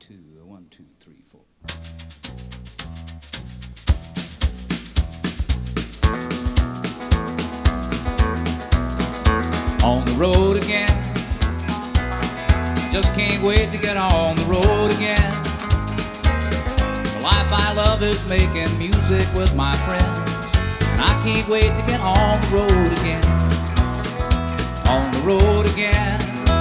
two. 1, 2, 3, 4. On the road again. Just can't wait to get on the road again. The life I love is making music with my friends, and I can't wait to get on the road again. On the road again.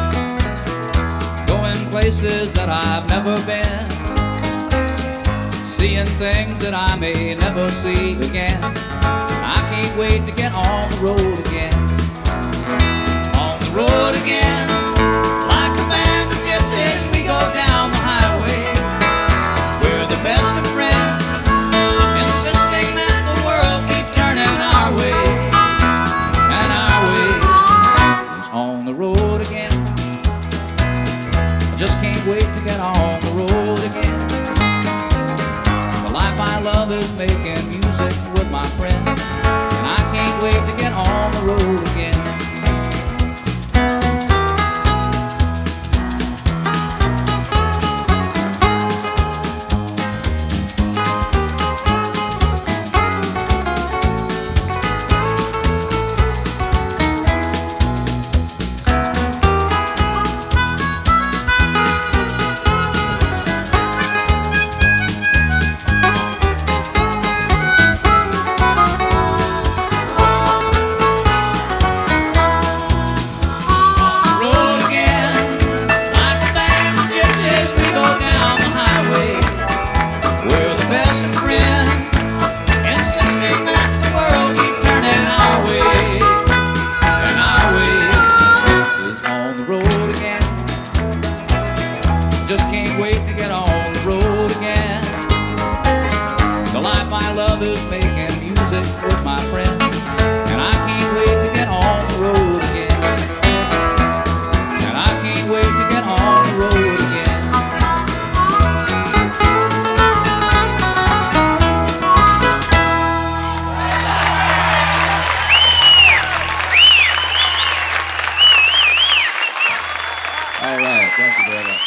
Going places that I've never been, seeing things that I may never see again. I can't wait to get on the road again. On the road again. Like a band of gypsies, we go down the highway. We're the best of friends, insisting that the world keep turning our way. And our way is on the road again. I just can't wait to get on the road again. The life I love is making music with my friends, and I can't wait to get on the road again. Just can't wait to get on the road again. The life I love is making music with my friends, and I can't wait to get on the road again. And I can't wait to get on the road again. All right, thank you very much.